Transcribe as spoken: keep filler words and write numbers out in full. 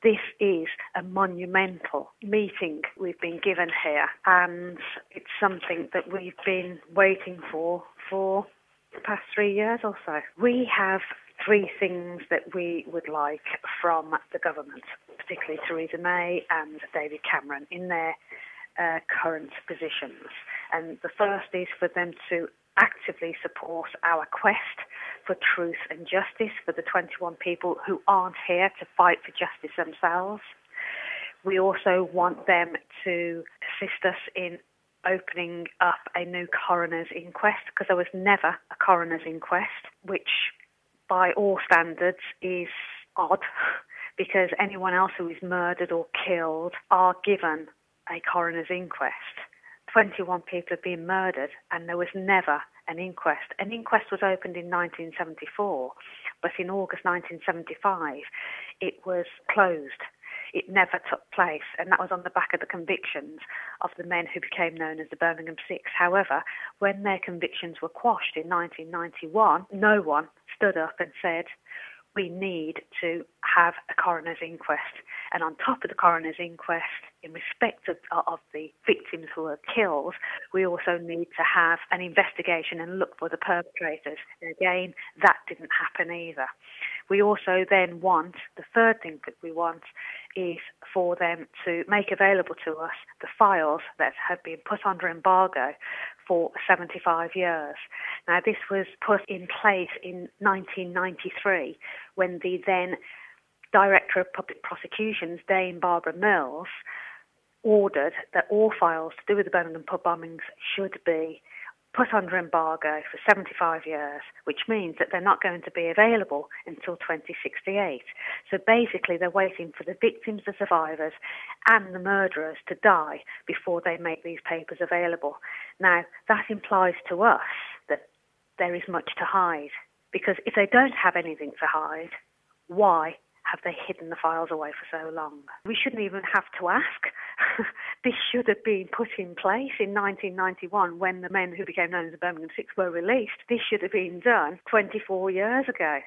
this is a monumental meeting we've been given here, and it's something that we've been waiting for for the past three years or so. We have three things that we would like from the government, particularly Theresa May and David Cameron in their uh, current positions. And the first is for them to actively support our quest for truth and justice for the twenty-one people who aren't here to fight for justice themselves. We also want them to assist us in opening up a new coroner's inquest, because there was never a coroner's inquest, which by all standards is odd, because anyone else who is murdered or killed are given a coroner's inquest. twenty-one people have been murdered and there was never an inquest. An inquest was opened in nineteen seventy-four, but in August nineteen seventy-five it was closed. It never took place, and that was on the back of the convictions of the men who became known as the Birmingham Six. However, when their convictions were quashed in nineteen ninety-one, no one stood up and said, we need to have a coroner's inquest. And on top of the coroner's inquest, in respect of, of the victims who were killed, we also need to have an investigation and look for the perpetrators. And again, that didn't happen either. We also then want, the third thing that we want is for them to make available to us the files that have been put under embargo for seventy-five years. Now, this was put in place in nineteen ninety-three when the then Director of Public Prosecutions, Dame Barbara Mills, ordered that all files to do with the Birmingham pub bombings should be put under embargo for seventy-five years, which means that they're not going to be available until twenty sixty-eight. So basically they're waiting for the victims, the survivors and the murderers to die before they make these papers available. Now, that implies to us that there is much to hide, because if they don't have anything to hide, why have they hidden the files away for so long? We shouldn't even have to ask. This should have been put in place in nineteen ninety-one when the men who became known as the Birmingham Six were released. This should have been done twenty-four years ago.